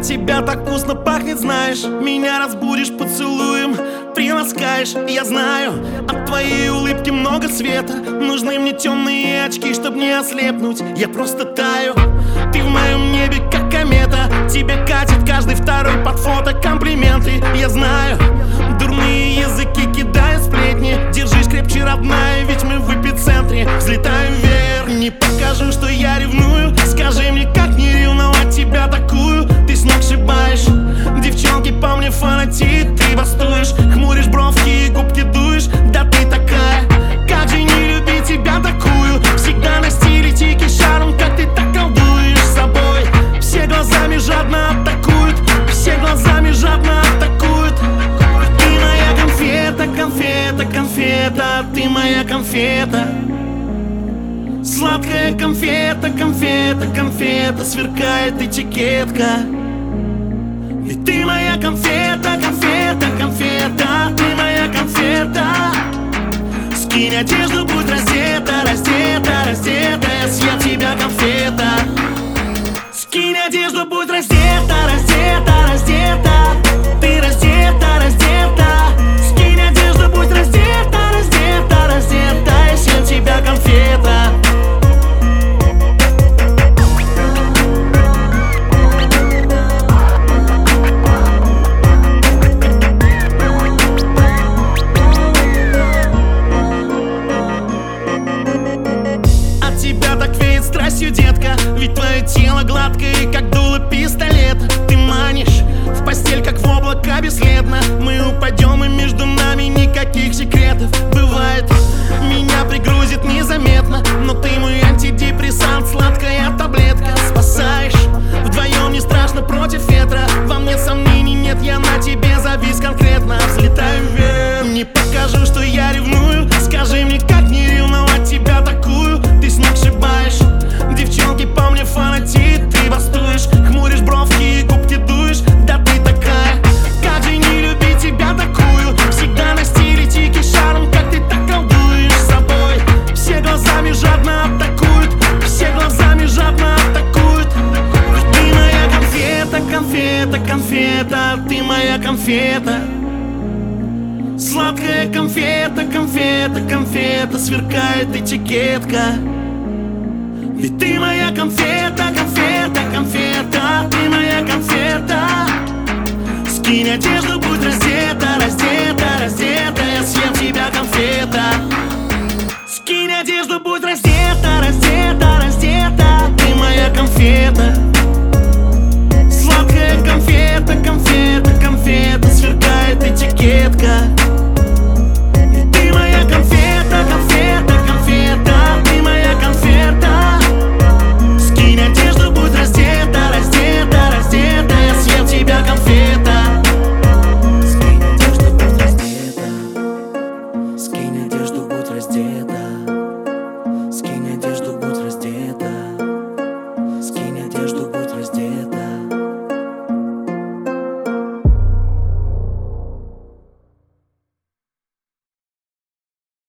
тебя так вкусно пахнет, знаешь. Меня разбудишь поцелуем, приласкаешь. Я знаю, от твоей улыбки много света. Нужны мне темные очки, чтоб не ослепнуть. Я просто таю, ты в моем небе как комета. Тебе катит каждый второй под фото комплименты. Я знаю, дурные языки кидают сплетни. Держись крепче, родная, ведь мы в эпицентре. Взлетаем вверх, не покажу, что я ревную. Скажи мне, как не ревновать тебя такую. Ты сногсшибаешь, девчонки по мне фанатеют. Ты бастуешь, хмуришь бровки и губки дуешь. Да ты такая, как же не любить тебя такую. Всегда на стиле тики шаром, как ты так колдуешь собой. Все глазами жадно атакуют, все глазами жадно атакуют. Ты моя конфета, конфета, конфета. Ты моя конфета. Сладкая конфета, конфета, конфета. Сверкает этикетка. Ведь ты моя конфета, конфета, конфета. Ты моя конфета. Скинь одежду, будь раздета, раздета, раздета. Я съем тебя, конфета. Скинь одежду, будь раздета, раздета, раздета. Ты раздета, раздета. Скинь одежду, будь раздета, раздета, раздета. Я съем тебя, конфета. Страстью, детка, ведь твое тело гладкое, как дуло пистолета. Ты манишь в постель, как в облака бесследно. Мы упадем, и между нами никаких секретов. Бывает, меня пригрузит незаметно, но ты мой антидепрессант, сладкая таблетка. Спасаешь, вдвоем не страшно против ветра. Во мне сомнений нет, я на тебе завис конкретно. Взлетаю вверх, не покажу, что я ревную. Скажи мне, как не ревновать тебя такую. Ты сногсшибаешь, девчонки по мне фанатеют. Ты бастуешь, хмуришь бровки и губки дуешь. Да ты такая, как же не любить тебя такую. Всегда на стиле тики шаром, как ты так колдуешь собой. Все глазами жадно атакуют, все глазами жадно атакуют. Ты моя конфета, конфета, конфета. Ты моя конфета. Сладкая конфета, конфета, конфета. Сверкает этикетка. Ведь ты моя конфета, конфета, конфета. Ты моя конфета. Скинь одежду, будь раздета, раздета, раздета. Я съем тебя, конфета. Скинь одежду, будь раздета, раздета, раздета. Ты моя конфета.